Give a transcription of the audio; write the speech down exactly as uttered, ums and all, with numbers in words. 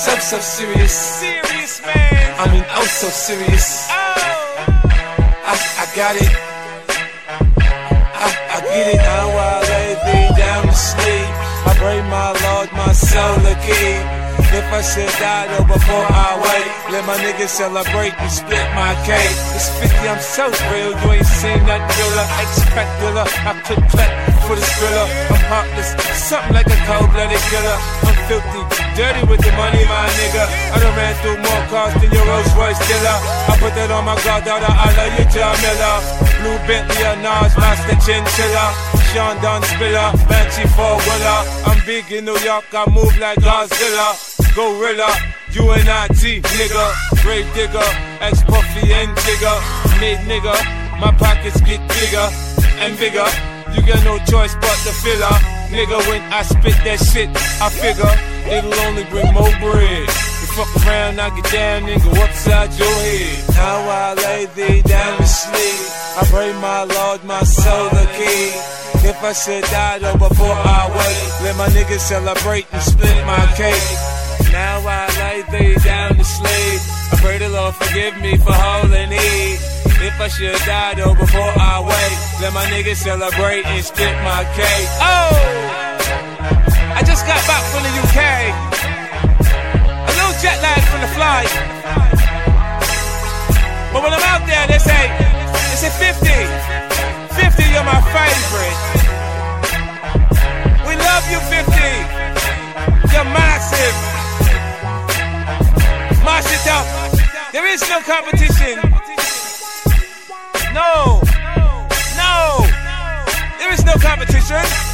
so, so serious. Serious, man. I mean, oh, so serious. Oh. I, I got it. I, I get it. Now I lay thee down to sleep. I pray my Lord, my soul a key. If I should die though before I wait, let my niggas celebrate and split my cake. It's fifty, I'm so real, you ain't seen nothing realer. Expect killer, I could cut for the thriller. I'm heartless, something like a cold-blooded killer. I'm filthy, dirty with the money, my nigga. I done ran through more cars than your Rolls Royce dealer. I put that on my goddaughter, I love you, John Miller. Blue Bentley, a Nas, Master Chinchilla. Sean Don Spiller, Banshee four-wheeler. I'm big in New York, I move like Godzilla. Gorilla, U N I T, nigga. Grave digger, ex-Puffy and Jigger. Mid nigga, my pockets get bigger and bigger. You got no choice but to fill up. Nigga, when I spit that shit, I figure it'll only bring more bread. You fuck around, I get down and go upside your head. Now I lay thee down to sleep. I pray my Lord, my soul a key. If I should die though before I wait, let my niggas celebrate and split my cake. Now I lay thee down to sleep. I pray the Lord forgive me for holding heat. If I should die though before I wait, let my niggas celebrate and split my cake. Oh! I just got back from the U K. A little jet lag from the flight. But when I'm out there, they say, they say fifty. fifty, you're my favorite. We love you, fifty. You're massive. Mash it up. There is no competition. No. No. There is no competition.